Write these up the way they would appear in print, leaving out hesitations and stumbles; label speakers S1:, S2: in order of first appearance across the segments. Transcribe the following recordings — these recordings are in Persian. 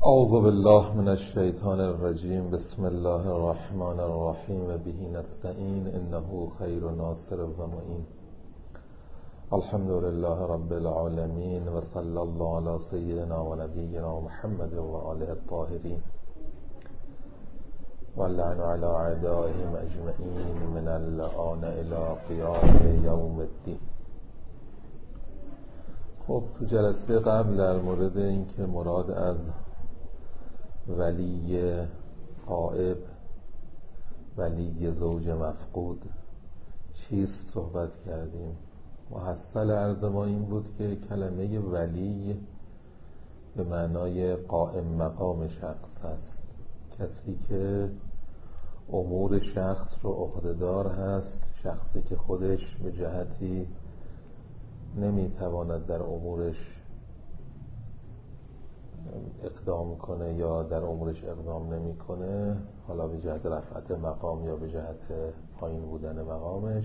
S1: اعوذ بالله من الشیطان الرجیم. بسم الله الرحمن الرحیم. به نستعین انه خیر ناصر و معین. الحمد لله رب العالمین و صلی الله علی سیدنا و نبینا محمد و آله الطاهرین و اللعن علی اعدائهم اجمعین من الآن الی قیام یوم الدین. خب تو جلسه قبل در مورد اینکه مراد از ولی غائب، ولی زوج مفقود چیست صحبت کردیم. محصل عرض ما این بود که کلمه ولی به معنای قائم مقام شخص است، کسی که امور شخص رو عهده‌دار هست، شخصی که خودش به جهتی نمیتواند در امورش اقدام کنه یا در امورش اقدام نمیکنه، حالا به جهت رفعت مقام یا به جهت پایین بودن مقامش،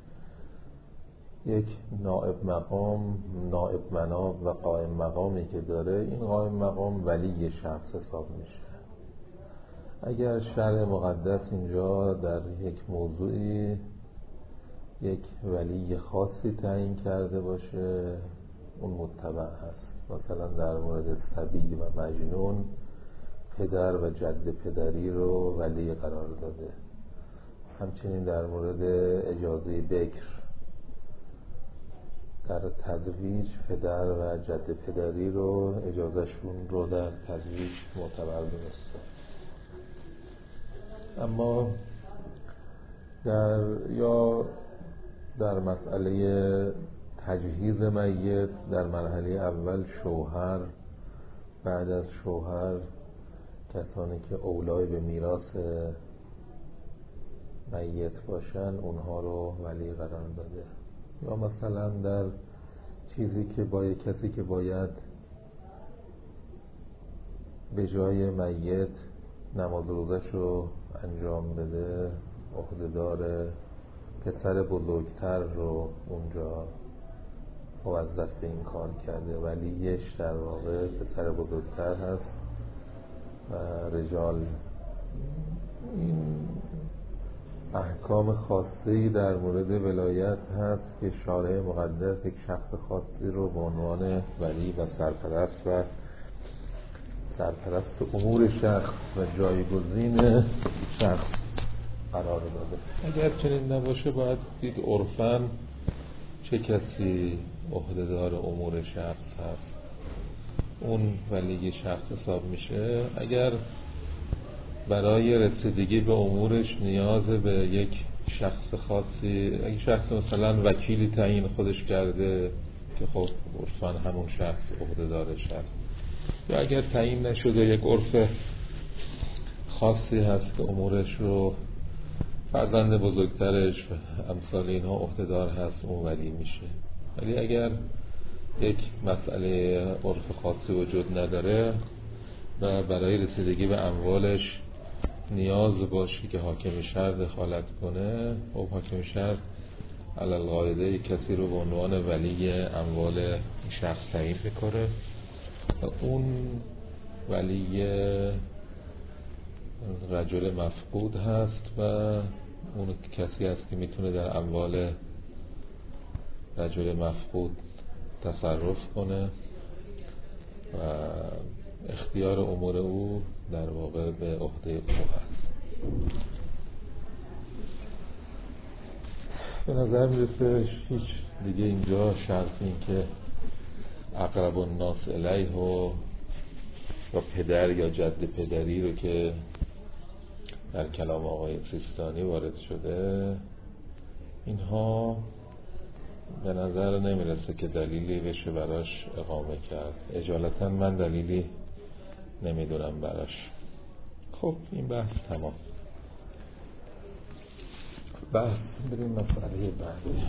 S1: یک نائب مقام، نائب مناب و قائم مقامی که داره، این قائم مقام ولی شخص حساب میشه. اگر شرع مقدس اینجا در یک موضوعی یک ولی خاصی تعیین کرده باشه، اون متبع هست. مثلا در مورد صبی و مجنون پدر و جد پدری رو ولی قرار داده. همچنین در مورد اجازه بکر در تزویج پدر و جد پدری رو، اجازهشون رو در تزویج معتبر دونسته. اما در مسئله تجهیز میت، در مرحله اول شوهر، بعد از شوهر کسانی که اولای به میراث میت باشن اونها رو ولی قرار داده. یا مثلا در چیزی که کسی که باید به جای میت نماز روزش رو انجام بده، عهده‌دار پسر بزرگتر رو اونجا موظف به این کار کرده. ولیش در واقع پسر بزرگتر هست و رجال. این احکام خاصی در مورد ولایت هست که شارع مقدس یک شخص خاصی رو به عنوان ولی و سرپرست امور شخص و جایگزین شخص قرار داده. اگر چنین نباشه باید دید عرفاً چه کسی عهده‌دار امور شخص هست، اون ولی شخص حساب میشه. اگر برای رسیدگی به امورش نیاز به یک شخص خاصی، اگه شخص مثلا وکیلی تعیین خودش کرده که خب عرفاً همون شخص عهده‌دارش هست، یا اگر تعیین نشده یک عرف خاصی هست که امورش رو فرزند بزرگترش و امثال اینها عهده‌دار هست، اون ولی میشه. ولی اگر یک مسئله عرف خاصی وجود نداره و برای رسیدگی به اموالش نیاز باشه که حاکم شهر دخالت کنه، خب حاکم شهر علی القاعده کسی رو به عنوان ولی اموال این شخص تعیین میکنه و اون ولی رجل مفقود هست و اون کسی هست که میتونه در اموال رجل مفقود تصرف کنه و اختیار امور او در واقع به عهده او هست. به نظر میرسه هیچ دیگه اینجا شرط این که اقرب الناس الیه و یا پدر یا جد پدری رو که در کلام آقای سیستانی وارد شده، اینها به نظر نمیرسه که دلیلی بشه براش اقامه کرد. اجالتا من دلیلی نمیدونم براش. خب این بحث تمام. بریم مسئله بعدی.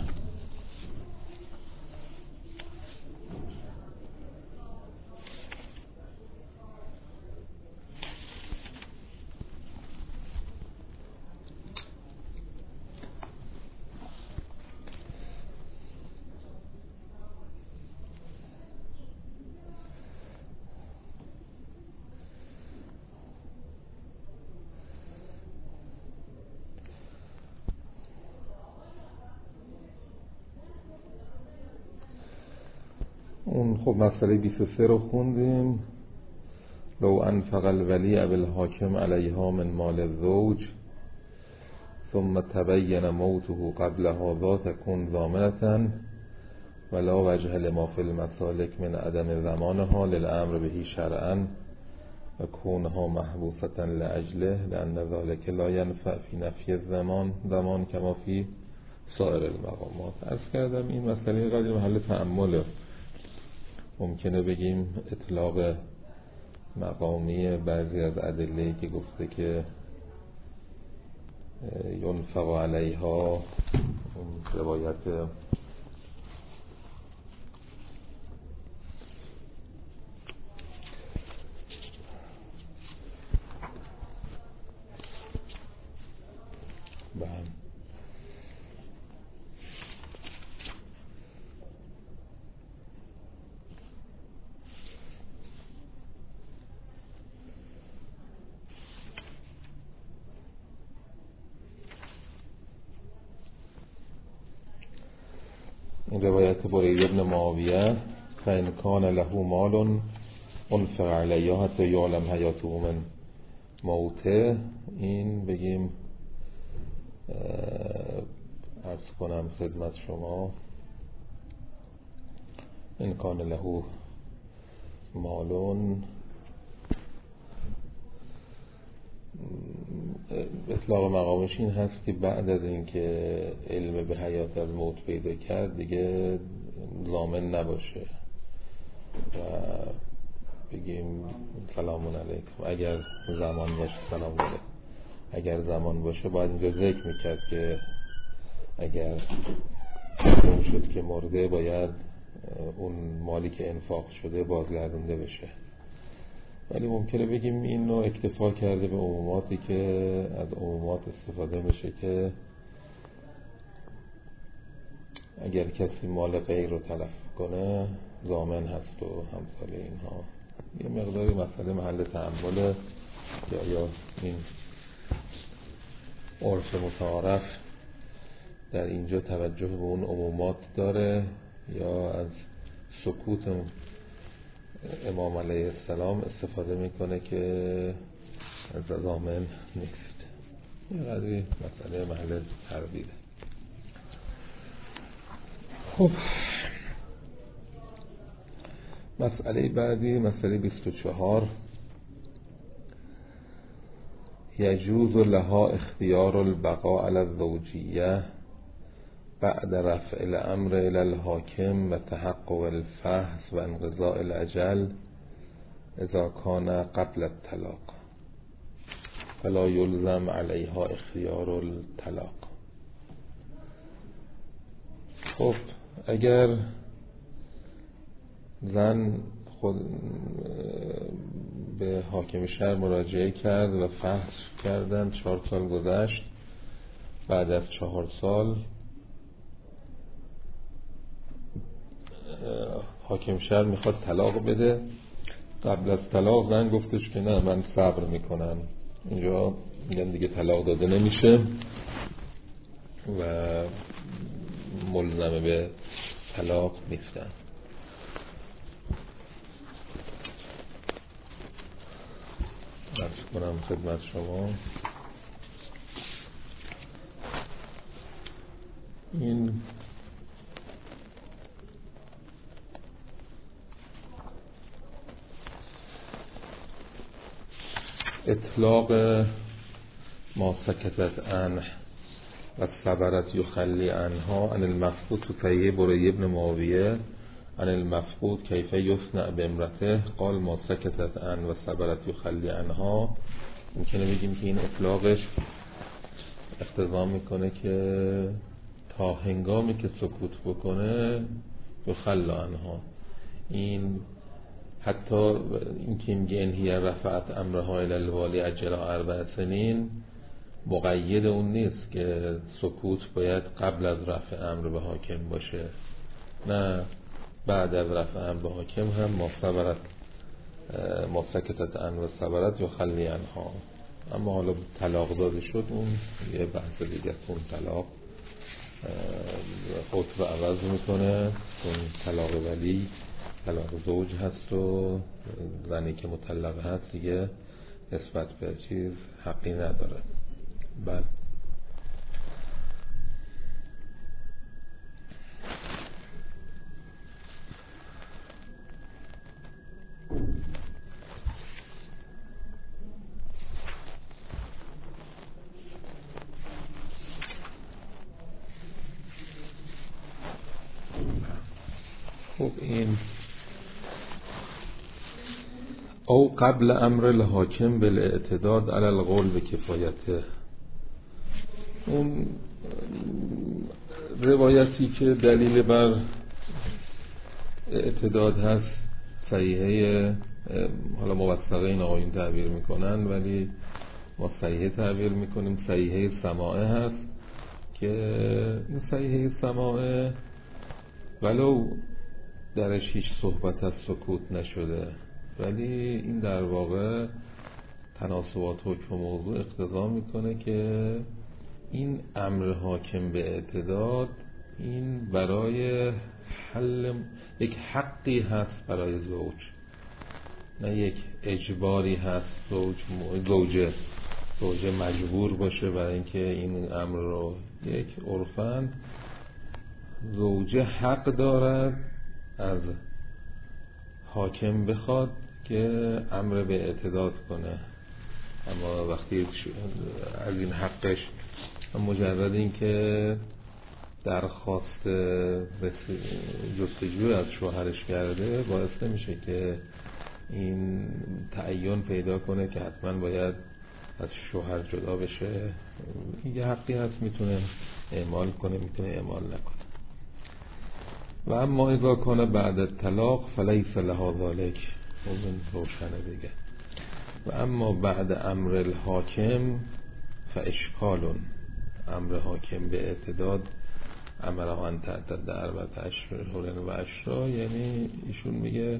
S1: اون خب مسئله 23 رو خوندیم. لو انفق الولی بالحاکم علیها من مال الزوج ثم تبین موته قبل هذا تكون ضامنة ولا وجه لما في المسالك من عدم ضمانها للامر به شرعا و كونها محبوسة لأجله لأن ذلك لا ينفع في نفی ضمان كما في سائر المقامات. عرض کردم این مسئله قدر محل تأمله. ممکنه بگیم اطلاق مقامی بعضی از ادله‌ای که گفته که ینفق علیها، اون روایت این روایت برید ابن معاویه فإن كان له مال انفق علیه حتی یعلم حیاته من موته، این بگیم عرض کنم خدمت شما این کان له مالون، اطلاق مقامش این هست که بعد از اینکه علم به حیات از موت پیدا کرد دیگه ضامن نباشه و بگیم سلام علیکم اگر زمان باشه، سلام علیکم اگر زمان باشه. باید اینجا ذکر میکرد که اگر اون شد که مرده باید اون مالی که انفاق شده بازگردونده بشه. ولی ممکنه بگیم این رو اکتفا کرده به عموماتی که از عمومات استفاده میشه که اگر کسی مال غیر رو تلف کنه ضامن هست و همثال اینها. یه مقداری مسئله محل تأمله که آیا این عرف متعارف در اینجا توجه به اون عمومات داره یا از سکوت امام علیه السلام استفاده میکنه که ضامن نیست. این قدری مسئله محل تردیده. خب مسئله بعدی مسئله 24 یجوز لها اختیار البقاء علی الزوجیه بعد رفع الامر الى الحاکم و تحقق الفحص و انقضاء الاجل اذا کان قبل الطلاق فلا یلزم علیها اختیار الطلاق. خب اگر زن خود به حاکم شهر مراجعه کرد و فحص کردن 4 سال گذشت، بعد از 4 سال حاکم شهر میخواد طلاق بده، قبل از طلاق زن گفتش که نه من صبر میکنم، اینجا میگن دیگه طلاق داده نمیشه و ملزمه به طلاق نیستن. عرض کنم خدمت شما این اطلاق ما سکتت عنه و صبرت یخلی عنها عن المفقود تو تهیه برای ابن معاویه عن المفقود کیفه یصنع به امرته قال ما سکتت عنه و صبرت یخلی عنها. ممکنه بگیم که این اطلاقش اقتضا میکنه که تا هنگامی که سکوت بکنه یخلی عنها. این حتی این که میگه انهی رفعت امرها الی الوالی اجل 4 سنین مقید اون نیست که سکوت باید قبل از رفع امر به حاکم باشه، نه بعد از رفع امر به حاکم هم ما سکتت عن و صبرت یا خلی عنها. اما حالا طلاق داده شد اون یه بحث دیگه، اون طلاق خود رو عوض میکنه، اون طلاق ولی طلاق زوج هست و زنی که مطلقه هست دیگه نسبت به چیز حقی نداره. بله. خب این او قبل امر الحاکم بالاعتداد علی القول به کفایته، اون روایتی که دلیل بر اعتداد هست صحیحه، حالا موثقه این آقایون تعبیر میکنن ولی ما صحیحه تعبیر میکنیم، صحیحه سماعه هست که این صحیحه سماعه ولو درش هیچ صحبت از سکوت نشده ولی این در واقع تناسبات حکم موضوع اقتضا میکنه که این امر حاکم به اعتداد این برای حل یک حقی هست برای زوج، نه یک اجباری هست زوجه مجبور باشه برای اینکه این امر رو، یک عرفاً زوجه حق دارد از حاکم بخواد که امر به اعتداد کنه، اما وقتی از این حقش مجرد این که درخواست جستجوی از شوهرش کرده باعث نمیشه که این تعین پیدا کنه که حتما باید از شوهر جدا بشه. یه حقی هست، میتونه اعمال کنه میتونه اعمال نکنه. و اما اذا کنه بعد الطلاق فلیس لها ذلک، این روشنه دیگه. و اما بعد امر الحاکم فاشکال، امر حاکم به اعتداد امرها ان تعتد 4 اشهر و عشرا، یعنی ایشون میگه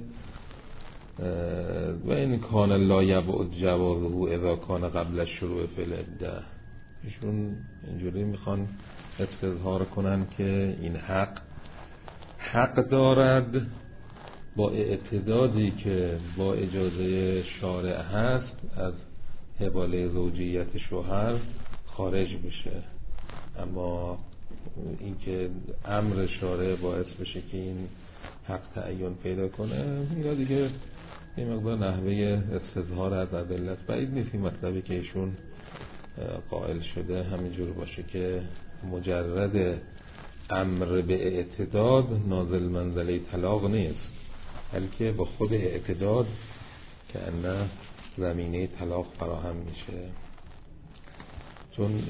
S1: و این کان لا یبعد جوازه اذا کان قبل الشروع فی العده. ایشون اینجوری میخوان استظهار کنن که این حق دارد با اعتدادی که با اجازه شارع هست از حواله زوجیت شوهر خارج بشه، اما اینکه امر شارع باعث بشه که این حق تعین پیدا کنه، اینا دیگه یه مقدار نحوه استظهار از ادله است. بعید نیست این مطلبی که ایشون قائل شده همینجور باشه که مجرد امر به اعتداد نازل منزله طلاق نیست، بلکه با خود اعتداد که انه زمینه طلاق فراهم میشه. چون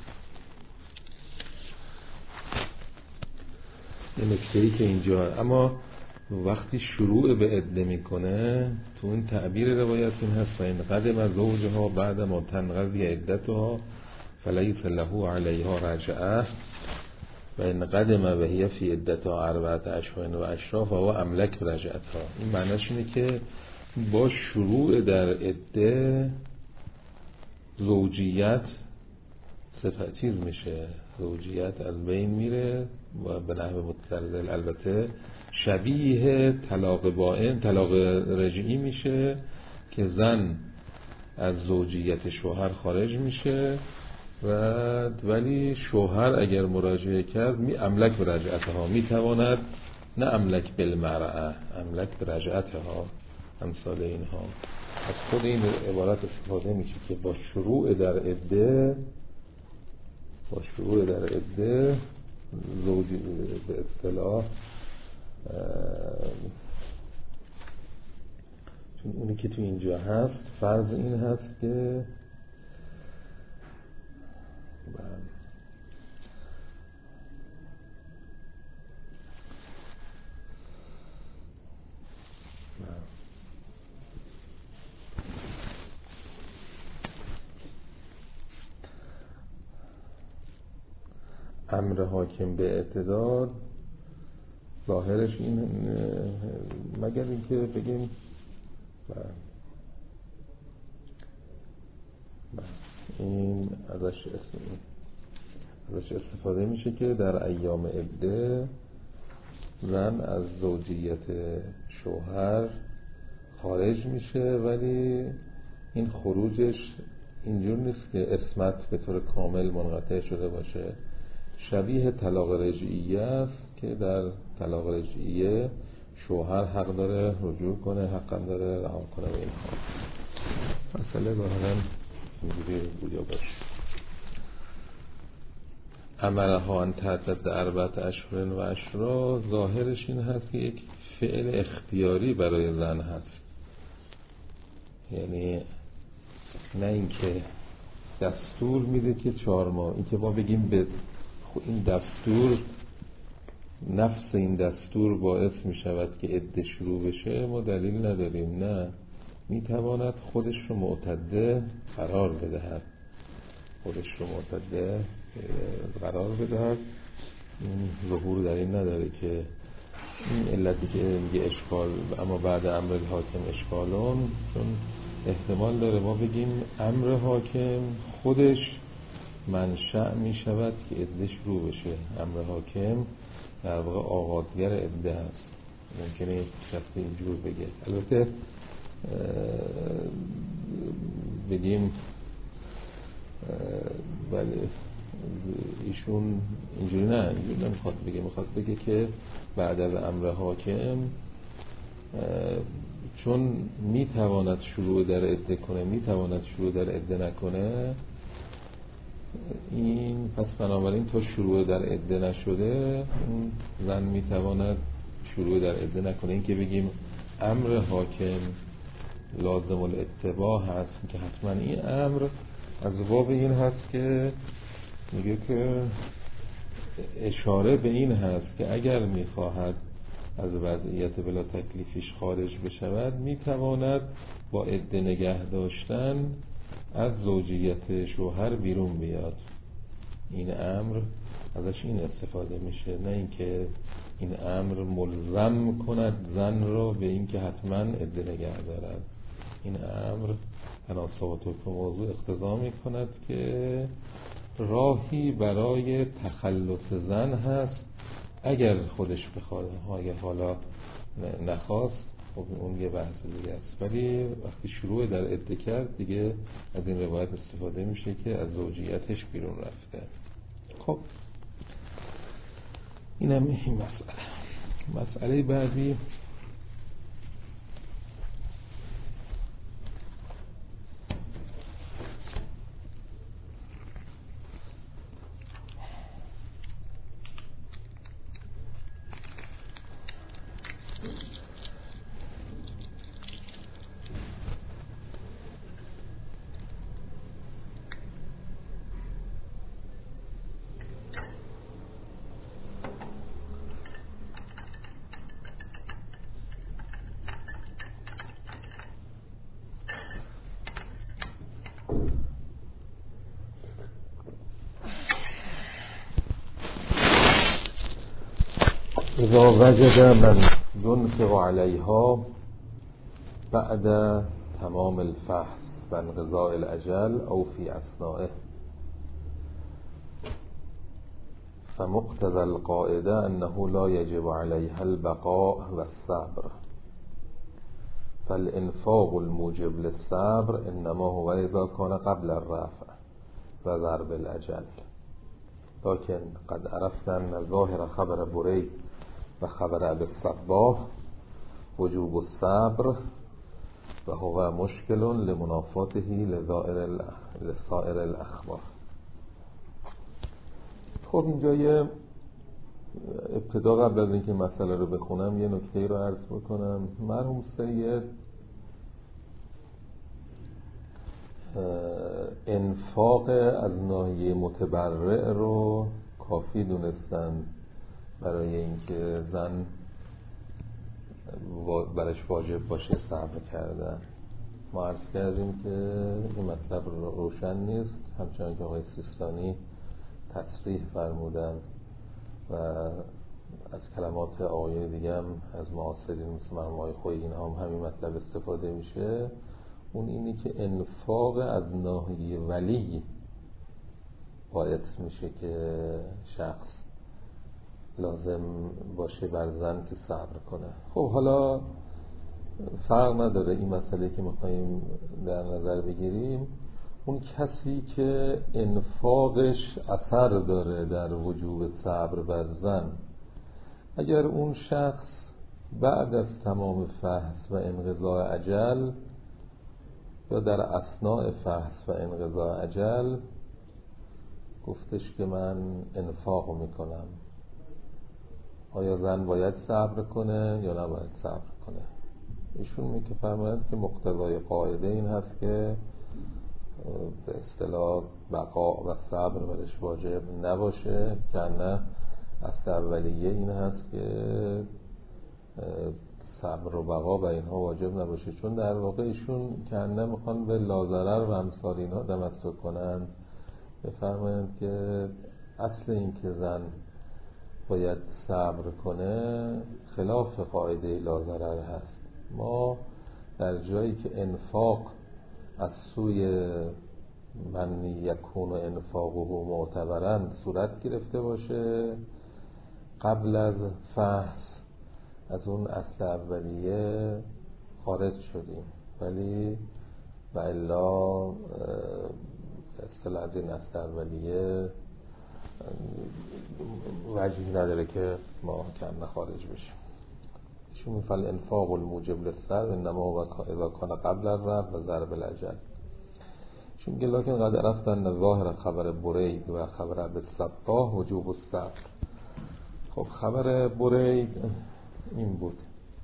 S1: یه نکته‌ای که اینجا، اما وقتی شروع به عده میکنه تو این تعبیر روایت این هست و این قدم زوجها بعد ما تنقضی عدتها فلیس له علیها رجعه و این قدم و هی فی عدتها 4 اشهر و عشرا فهو املک رجعتها. این معنیش اینه که با شروع در عده زوجیت چیز میشه، زوجیت از بین میره و به نحو متزلزل البته شبیه طلاق بائن، طلاق رجعی میشه که زن از زوجیت شوهر خارج میشه ولی شوهر اگر مراجعه کرد املک به رجعتها، میتواند نه املک بالمرأة، املک به رجعتها، امثال اینها. از خود این عبارت استفاده میشه که با شروع در عده زوجی به اصطلاح، چون اونی که تو اینجا هست فرض این هست که امر حاکم به اعتداد ظاهرش این، مگر اینکه بگیم این ازش استفاده میشه که در ایام عده زن از زوجیت شوهر خارج میشه، ولی این خروجش اینجور نیست که عصمت به طور کامل منقطع شده باشه. شبیه طلاق رجعیه است که در طلاق رجعیه شوهر حق داره رجوع کنه، حق داره رها کنه و اینها. مسئله ظاهراً اینجوری بوده باشه. امرها ان تعتد 4 اشهر و عشرا، ظاهرش این هست که یک فعل اختیاری برای زن هست، یعنی نه اینکه دستور میده که 4 ماه، این که ما بگیم به این دستور، نفس این دستور باعث میشود که عده شروع بشه، ما دلیل نداریم. نه، میتواند خودش رو معتده قرار بدهد، این ظهور در این نداره که این علتی که میگه اشکال، اما بعد امر حاکم اشکالون، چون احتمال داره ما بگیم امر حاکم خودش منشأ میشود که عده شروع بشه. امر حاکم در واقع آغازگر عده هست. ممکنه شخص اینجور بگه. البته بگیم ولی ایشون اینجوری نمیخواد بگه، میخواد بگه که بعد از امر حاکم چون میتواند شروع در عده کنه، میتواند شروع در عده نکنه، این پس بنابراین تا شروع در عده نشده زن میتواند شروع در عده نکنه. این که بگیم امر حاکم لازم الاتباع هست که حتما این امر از باب این هست که میگه که اشاره به این هست که اگر میخواهد از وضعیت بلا تکلیفیش خارج بشود، میتواند با عده نگه داشتن از زوجیت شوهر بیرون بیاد. این امر ازش این استفاده میشه، نه اینکه این امر ملزم کند زن رو به اینکه حتما عده نگه دارد. این امر تناسبات و موضوع اقتضا میکند که راهی برای تخلص زن هست اگر خودش بخواد. اگه حالا نخواست، خب اون یه بحث دیگه است، ولی وقتی شروع در عده کرد دیگه از این روایت استفاده میشه که از زوجیتش بیرون رفته. خب اینم این مسئله بعدی اذا وجد من ينفق عليها بعد تمام الفحص و انقضاء الاجل او في اثنائه فمقتضى القاعده انه لا يجب عليها البقاء والصبر، فالانفاق الموجب للصبر انما هو اذا كان قبل الرفع و ضرب الاجل. لكن قد عرفنا ان ظاهر خبر بريد و خبر ابي الصباح وجوب الصبر و هو مشکل لمنافاته لسائر الاخبار. خب اینجا یه ابتدا قبل از اینکه مسئله رو بخونم یه نکته رو عرض بکنم. مرحوم سید انفاق از ناحیه متبرع رو کافی دونستن برای اینکه زن برش واجب باشه صبر کردن. ما عرض کردیم که این مطلب روشن نیست، همچنان که آقای سیستانی تصریح فرمودن و از کلمات آقای دیگه هم از معاصرین مثل مرحوم آقای خویی اینها هم همین مطلب استفاده میشه. اون اینی که انفاق از ناحیه ولی باعث میشه که شخص لازم باشه بر زن که صبر کنه. خب حالا فرق نداره این مسئله که میخواییم در نظر بگیریم. اون کسی که انفاقش اثر داره در وجوب صبر بر زن، اگر اون شخص بعد از تمام فحص و انقضاء اجل یا در اثناء فحص و انقضاء اجل گفتش که من انفاق میکنم، آیا زن باید صبر کنه یا نباید صبر کنه؟ ایشون میفرماید که مقتضای قاعده این هست که به اصطلاح بقا و صبر برش واجب نباشه، که نه اصل اولیه این هست که صبر و بقا و اینها واجب نباشه، چون در واقع ایشون که نه میخوان به لاضرر و امثال اینها تمسک کنن. بفرمایند که اصل این که زن باید صبر کنه خلاف قاعده لاضرر هست. ما در جایی که انفاق از سوی من یکون و انفاقه معتبرا صورت گرفته باشه، قبل از فحص از اون اصل اولیه خارج شدیم، ولی و الا اصطلاح از این اصل اولیه وجهی نداره که ما کنه خارج بشیم. شو میفعل انفاق الموجب للصبر انما اذا کان قبل الرفع و ضرب الاجل. چون میگه لکن قد عرفت ان ظاهر خبر برید و خبر بالصباح وجوب الصبر. خب خبر برید این بود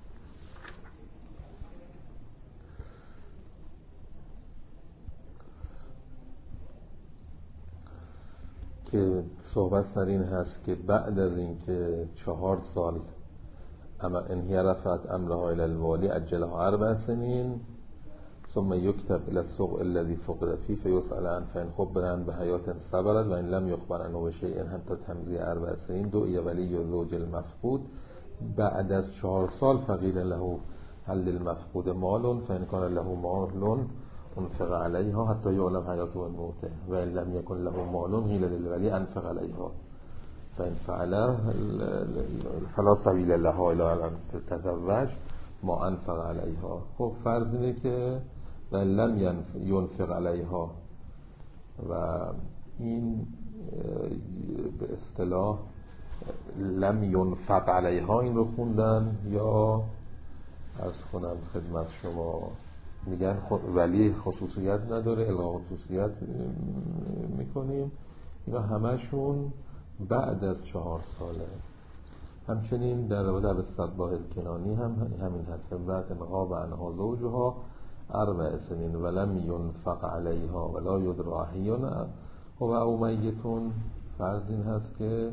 S1: که صحبت سر این هست که بعد از این که 4 سال اما ان هي رفعت امرها الى الوالی اجلها 4 سنین ثم يكتب الى السوق الذي فقد فيه فيسأل عن فإن خبر به حیات صبرت و ان لم يخبر عنه بشيء حتى تمضي 4 سنین دعي ولی زوج المفقود. بعد از 4 سال فقیل له هل للمفقود مال فإن كان له مال انفق عليها حتى يعلم حياته و موته و ان لم يكن له مال قيل للولي انفق عليها فإن فعله فلا سبيل لها الى ان تتزوج ما انفق عليها. خب فرض اینه که لم ينفق عليها و این به اصطلاح لم ينفق عليها این رو خوندن، یا عرض کنم خدمت شما میگن ولی خصوصیت نداره، الغا خصوصیت میکنیم. اینا همشون بعد از 4 ساله. همچنین در رابطه به صباح الکنانی همین هست، بعد انقا و انها زوجها 4 سنین ولم ينفق عليها ولا يدرى احیانا و او میتون. فرض این هست که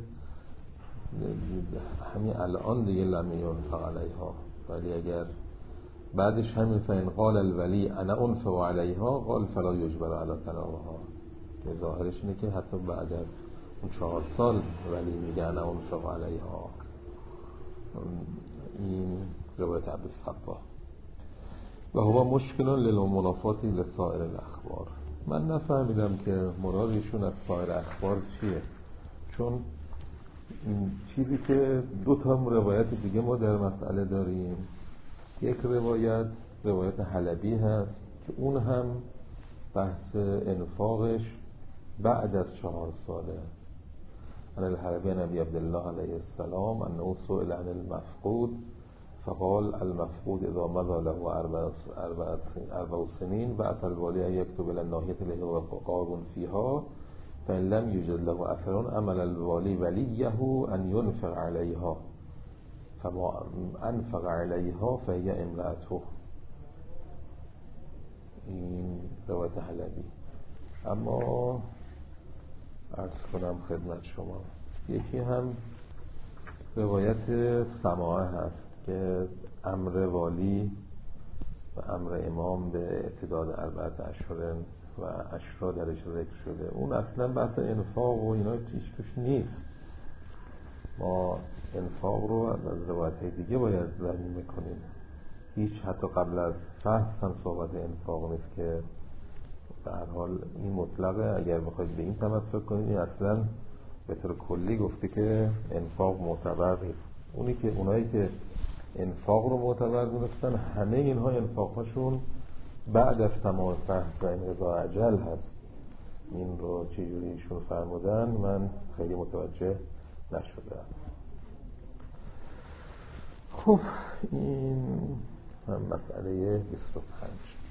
S1: همین الان دیگه لم ينفق عليها، ولی اگر بعدش همین فإن قال الولی انا انفق عليها قال فلا يجبر على طلاقها، که ظاهرش اینه که حتی بعد از اون 4 سال ولی میگه انا انفق عليها. این روایت عبد الصباح و هو مشکل للمنافات لسائر الاخبار. من نفهمیدم که مرادشون از سایر اخبار چیه، چون این چیزی که 2 تا روایت دیگه ما در مسئله داریم. یک روایت حلبی هست که اون هم بحث انفاقش بعد از 4 ساله. عن الحلبي عن ابي عبد الله عليه السلام انه سئل عن المفقود فقال المفقود اذا مضى له 4 سنين بعث الولي ان يكتب الى الناحيه التي هو قاض فيها فان لم يوجد له اثر امل الولي وليه ان ينفق عليها فما انفق عليها فهي امرأته. این روایت حلبی. اما عرض کنم خدمت شما یکی هم روایت سماعه هست که امر والی و امر امام به اعتداد 4 اشهر و اشرا درش ذکر شده. اون اصلا بحث انفاق و اینا توش نیست. ما انفاق رو از روایت دیگه باید ذهن میکنیم. هیچ حتی قبل از فحص هم صحبت انفاق نیست که به هر حال این مطلقه. اگر بخواید به این تمسک کنید اصلا به طور کلی گفته که انفاق معتبر نیست. اونایی که انفاق رو معتبر دونستن، همه اینها انفاقهاشون بعد از تمام فحص و انقضاء اجل هست. این رو چجوری ایشون فرمودن من خیلی متوجه نشدم. خب این هم مسئله 25.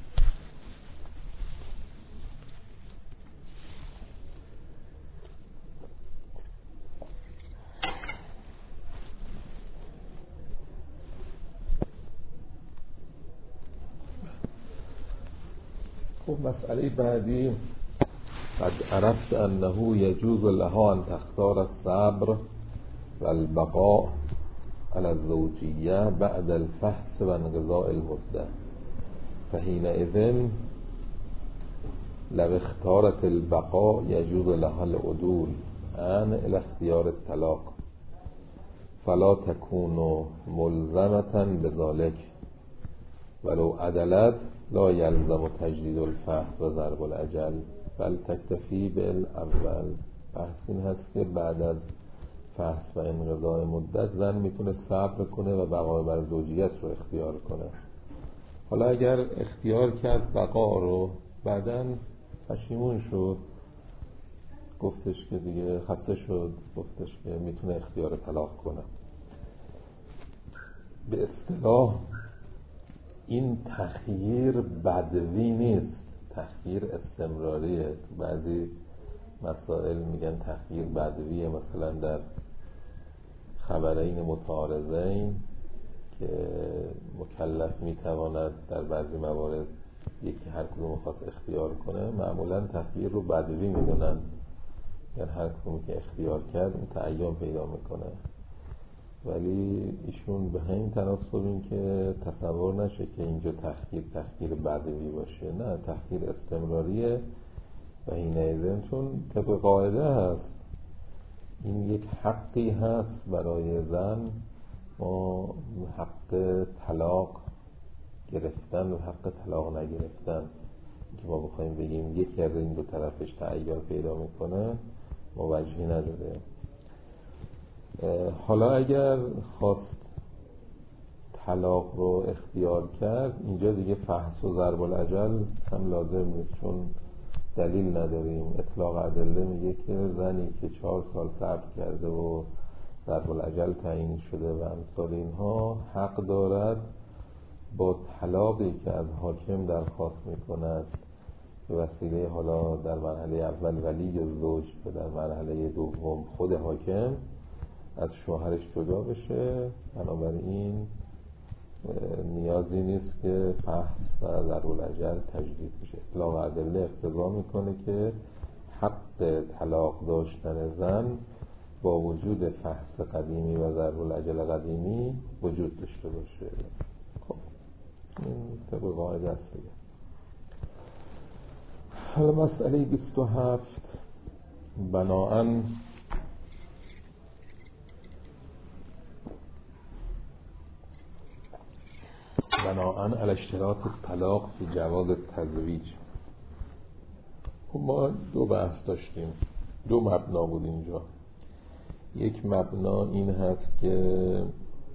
S1: خب مسئله بعدی، قد عرفت انه یجوز لها ان تختار الصبر و البقاء على الزوجیه بعد الفحص و انقضاء المده، فحینئذ لو اختارت البقاء یجوز لها العدول عن الاختیار الطلاق فلا تكون ملزمة بذلك ولو عدلت لا يلزم تجدید الفحص و ضرب الاجل بل تکتفی بالاول. بحث این هست که بعد از فحص و انقضاء مدت زن میتونه صبر کنه و بقای بر زوجیت رو اختیار کنه. حالا اگر اختیار کرد بقا رو، بعداً پشیمون شد، گفتش که دیگه خسته شد، گفتش که میتونه اختیار طلاق کنه. به اصطلاح این تخییر بدوی نیست، تخییر استمراریه. بعضی مسائل میگن تخییر بدویه، مثلا در خبرین متعارضین که مکلف میتواند در بعضی موارد یکی هر کدوم خواست اختیار کنه، معمولا تخییر رو بدوی میدونن، یعنی هر کدوم که اختیار کرد اون تعین پیدا میکنه. ولی ایشون به همین تناسب این که تصور نشه که اینجا تخییر بدوی باشه، نه، تخییر استمراریه و این ایزن چون طبق قاعده هست این یک حقی هست برای زن، ما حق طلاق گرفتن و حق طلاق نگرفتن که ما بخوایم بگیم یکی از این دو طرفش تعیین پیدا میکنه ما وجهی نداره. حالا اگر خواست طلاق رو اختیار کرد، اینجا دیگه فحص و ضرب الاجل هم لازم نیست، چون دلیل نداریم. اطلاق ادله میگه که زنی که 4 سال صبر کرده و ضرب الاجل تعیین شده و امثال اینها حق دارد با طلاقی که از حاکم درخواست میکند به وسیله حالا در مرحله اول ولی زوج و در مرحله دوم خود حاکم از شوهرش جدا بشه. بنابراین نیازی نیست که فحص و ضرب الاجل تجدید بشه. اطلاق ادله اقتضا میکنه که حق طلاق داشتن زن با وجود فحص قدیمی و ضرب الاجل قدیمی وجود داشته باشه. خب این طبق قاعده است دیگه. حالا مسئله 27 بناءً علی اشتراط الطلاق فی جواز التزویج. ما 2 بحث داشتیم، 2 مبنا بود اینجا. یک مبنا این هست که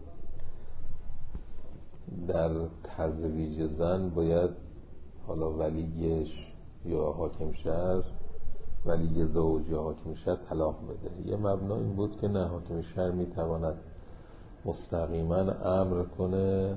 S1: در تزویج زن باید حالا ولیش یا حاکم شهر، ولی زوج یا حاکم شهر طلاق بده. یه مبنا این بود که نه، حاکم شهر میتواند مستقیما امر کنه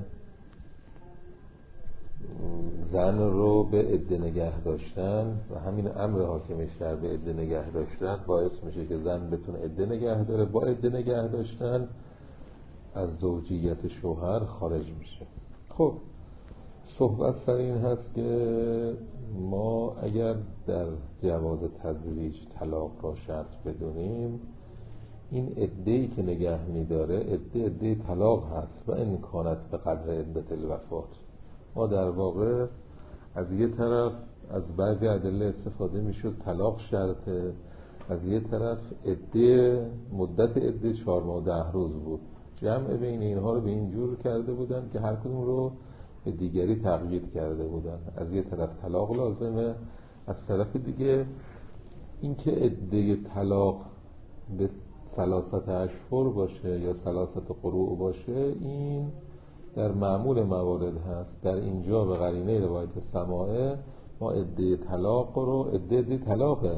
S1: زن رو به عده نگه داشتن و همین امر حاکم شهر به عده نگه داشتن باعث میشه که زن بتونه عده نگه داره، با عده نگه داشتن از زوجیت شوهر خارج میشه. خب صحبت سر این هست که ما اگر در جواز تزویج طلاق را شرط بدونیم، این عده‌ای که نگه میداره عده طلاق هست و امکانات به قدر عدت الوفات. ما در واقع از یه طرف از بعضی ادله استفاده میشد طلاق شرطه، از یه طرف مدت عده 4 ماه 10 روز بود. جمع بین اینها رو به این جور کرده بودن که هر کدوم رو به دیگری تقیید کرده بودن. از یه طرف طلاق لازمه، از طرف دیگه این که عده طلاق به 3 اشهر باشه یا 3 قروء باشه، این در معمول موارد هست. در اینجا به قرینه روایت سماعه ما عده طلاق رو عده طلاقه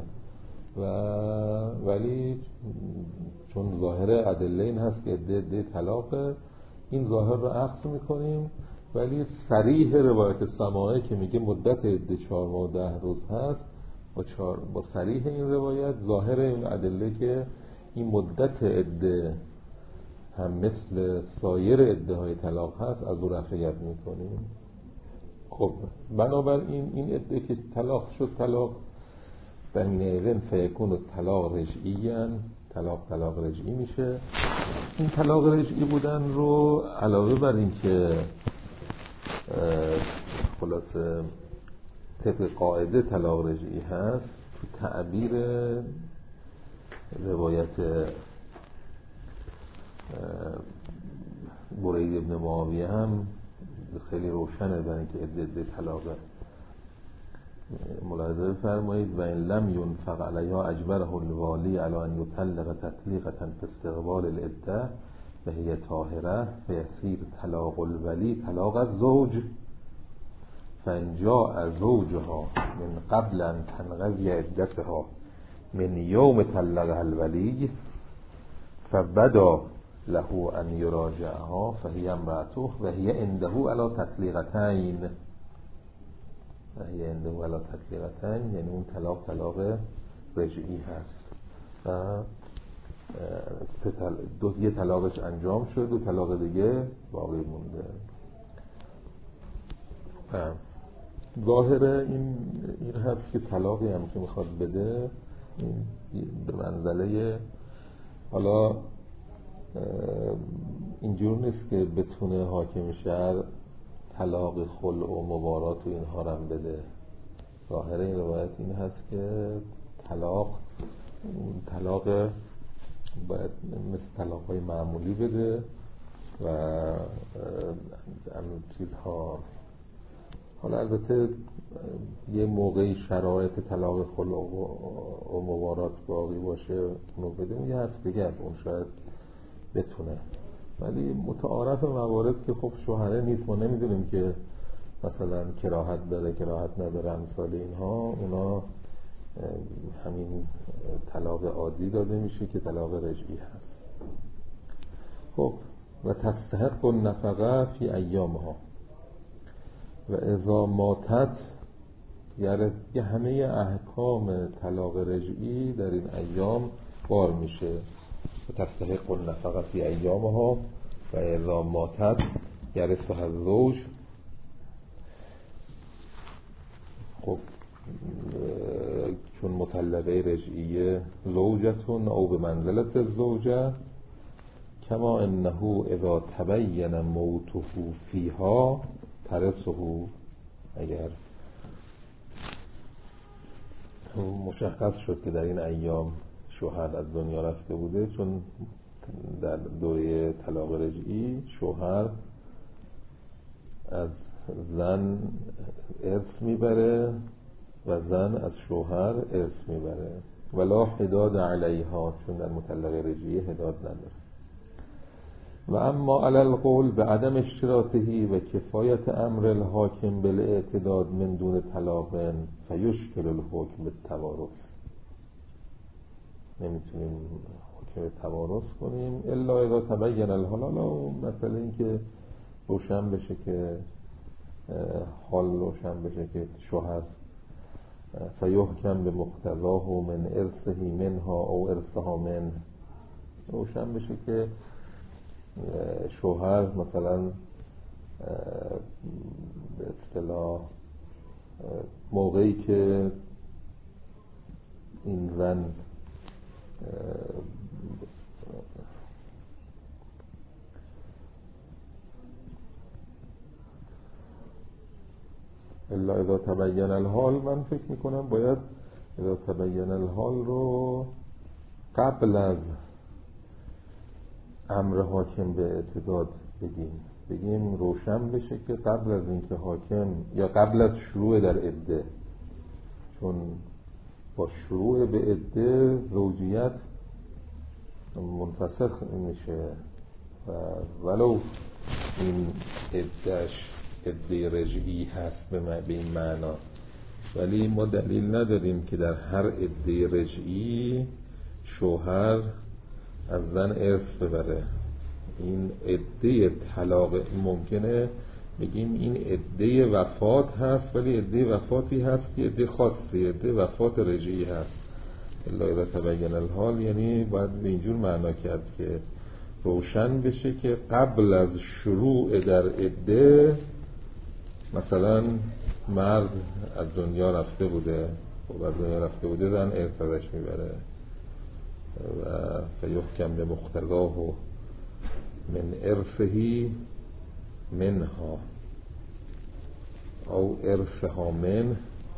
S1: ولی چون ظاهر ادله این هست که عده طلاقه، این ظاهر رو عکس میکنیم. ولی صریح روایت سماعه که میگه مدت عده 4 ماه و 10 روز هست، با صریح این روایت ظاهر این ادله که این مدت عده هم مثل سایر عده های طلاق هست، از او رفعیت میکنیم. خب بنابراین این عده که طلاق شد، طلاق بنیرن فیکون طلاق رجعیاً، طلاق رجعی میشه. این طلاق رجعی بودن رو علاوه بر این که خلاصه طبق قاعده طلاق رجعی هست، تو تعبیر روایت برید ابن معاویه هم خیلی روشنه برای اینکه عده طلاقه. ملاحظه بفرمایید: و این لم ينفق علیها اجبره الوالی علی ان یطلق تطلیقة فی استقبال العده و هی طاهره فیصیر طلاق الولی طلاق الزوج فان جاء زوجها من قبل ان تنقضی عدتها من یوم طلقها الولی فبدا له ان یراجعها فهی امرأته و هی عنده علی تطلیقتین. یعنی اون طلاق رجعی هست و یه طلاقش انجام شد و طلاق دیگه باقی مونده. ظاهر این هست که طلاقی هم که میخواد بده به منزله، حالا اینجور نیست که بتونه حاکم شهر طلاق خلع و مبارات و اینها رو هم بده. ظاهر این روایت این هست که طلاق باید مثل طلاق‌های معمولی بده و همین چیزها. حالا البته یه موقعی شرایط طلاق خلع و مبارات باقی باشه اونو بده، یه هست دیگه اون شاید بتونه. ولی متعارف موارد که خب شوهره نیست، ما نمیدونیم که مثلا کراهت داره کراهت نداره، امثال اینها، اونا همین طلاق عادی داده میشه که طلاق رجعی هست. خب و تستحق النفقه فی ایامها و اذا ماتت، یعنی همه احکام طلاق رجعی در این ایام بار میشه. و تستحق النفقه فی ایامها و اذا ماتت یرثها الزوج. خب چون مطلقه رجعیه زوجتون او به منزلت الزوجه کما انه اذا تبین موته فیها ترثه، اگر مشخص شد که در این ایام شوهر از دنیا رفته بوده، چون در دوره طلاق رجعی شوهر از زن ارث میبره و زن از شوهر ارث میبره. ولا حداد علیها، چون در مطلقه رجعی حداد نداره. و اما علی القول به عدم اشتراطهی و کفایت امر الحاکم بالاعتداد من دون طلاق فیشکل الحکم بالتوارث. نمیتونیم حکم توارث کنیم الا اذا تبین الحلال. مثلا این که روشن بشه که حال روشن بشه که شوهر فیحکم به مقتضاه من ارثه منها او ارثها من، روشن بشه که شوهر مثلا به اصطلاح موقعی که این زن الا اذا تبین الحال، من فکر میکنم باید اذا تبین الحال رو قبل از امر حاکم به اعتداد بگیم روشن بشه که قبل از اینکه حاکم یا قبل از شروع در عده، چون با شروع به عده زوجیت منفسخ میشه و ولو این عدهش عده رجعی هست به این معنا، ولی ما دلیل نداریم که در هر عده رجعی شوهر از زن ارث ببره. این عده طلاق ممکنه بگیم این عده وفات هست، ولی عده وفاتی هست که عده خاصی، عده وفات رجعی هست. الا اذا تبین الحال، یعنی باید به اینجور معنا کرد که روشن بشه که قبل از شروع در عده مثلا مرد از دنیا رفته بوده، خب از دنیا رفته بوده زن ارث ازش میبره و فیحکم به مقتضاه من ارثه منها او ارثها من،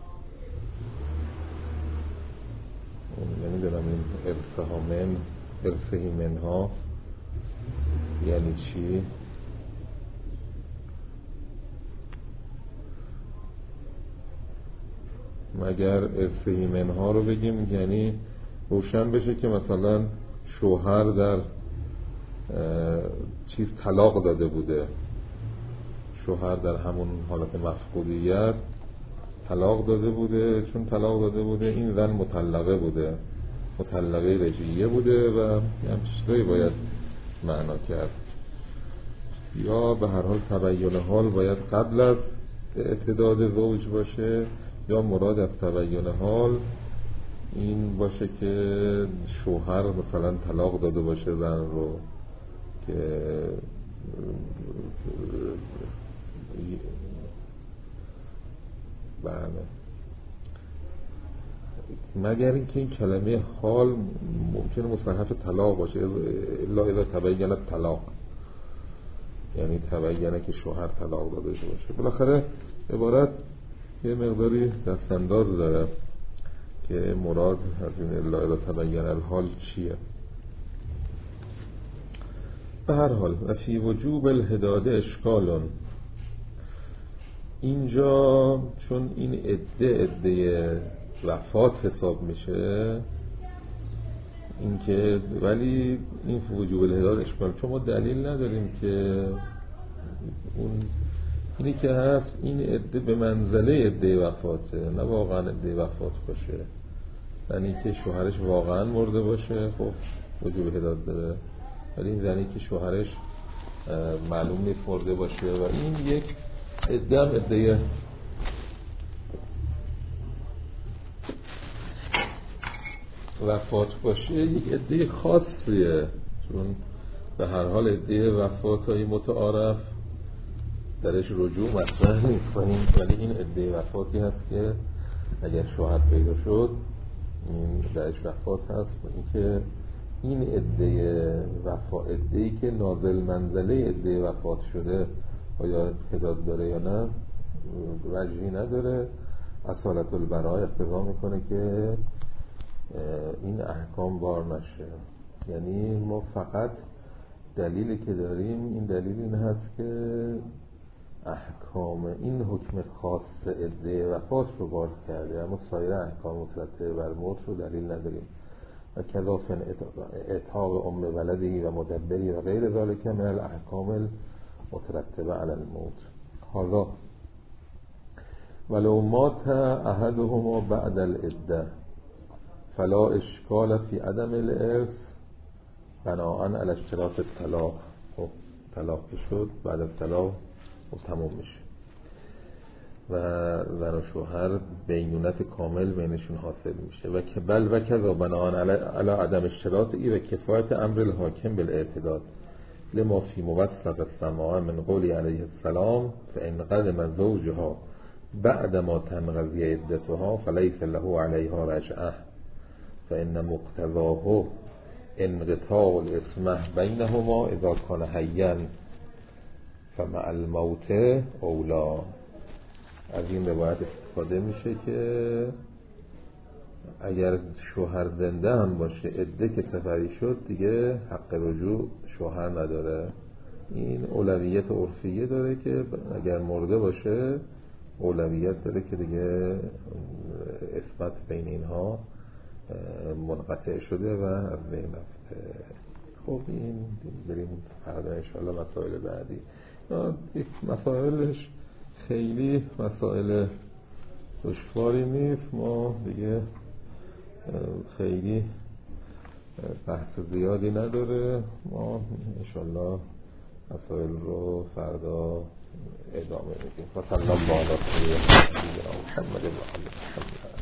S1: نمیدونم این ارثها من ارثه منها یعنی چی. مگر ارثه منها رو بگیم یعنی روشن بشه که مثلا شوهر در چیز طلاق داده بوده، شوهر در همون حالت مفقودیت طلاق داده بوده، چون طلاق داده بوده این زن مطلقه بوده، مطلقه رجعیه بوده و همچین چیزایی باید معنا کرد. یا به هر حال تبین حال باید قبل از اعتداد زوج باشه، یا مراد از تبین حال این باشه که شوهر مثلا طلاق داده باشه زن رو که بله، مگر اینکه این کلمه حال ممکنه مصحف طلاق باشه، الا اذا تبین الطلاق، یعنی تبینه که شوهر طلاق داده باشه. بالاخره عبارت یه مقداری دستانداز داره که مراد از این الا اذا تبین الحال چیه. به هر حال و فی وجوب الهداده اشکالون، اینجا چون این عده وفات حساب میشه این که، ولی این وجوب الهداده اشکال، چون ما دلیل نداریم که اون اینی که هست این عده به منزله عده وفاته، نه واقعا عده وفات باشه، یعنی که شوهرش واقعا مرده باشه خب وجوب هدایت داره، ولی این زنی که شوهرش معلوم نیست مرده باشه و این یک عده هم عده وفات باشه یک عده خاصیه، چون به هر حال عده وفات های متعارف درش رجوع مطرح نیست، ولی این عده وفاتی هست که اگر شوهر پیدا شد این درش وفات هست و اینکه این عده وفات، عده‌ای که نازل منزله عده وفات شده آیا هدایت داره یا نه وجهی نداره. اصالت البراء اقتضا میکنه که این احکام بار نشه، یعنی ما فقط دلیلی که داریم این دلیل این هست که احکام این حکم خاص عده وفات رو بار کرده، اما سایر احکام مترتبه بر موت رو دلیل نداریم. و کذا فی اعتاق ام ولدی و مدبری و غیر ذالک من الاحکام المترتبه علی الموت. حالا ولو مات احدهما بعد العده فلا اشکال فی عدم الارث بناء علی اشتراط الطلاق. خب طلاق شد، بعد از طلاق تموم میشه و زن و شوهر بینونت کامل بینشون حاصل میشه و که بل و کذا بناء علی عدم اشتراطی و کفایت امر الحاکم بالاعتداد لما فی موثق السماع من قول علیه السلام فان قدم زوجها بعد ما تنقضی عدتها فلیس له علیها رجعه فان مقتضاه انقطاع الاسمه بینهما اذا کان حیا فمع الموت اولا. از این روایت استفاده میشه که اگر شوهر زنده هم باشه عده که سپری شد دیگه حق رجوع شوهر نداره. این اولویت عرفیه داره که اگر مرده باشه اولویت داره که دیگه اسمت بین اینها منقطع شده و از بین رفته. خب این بریم فردا انشاءالله مسائل بعدی. یک مسائلش خیلی مسائل دشواری نیست، ما دیگه خیلی بحث زیادی نداره، ما انشاءالله مسائل رو فردا ادامه میدیم. و صلی الله علی محمد و آل محمد.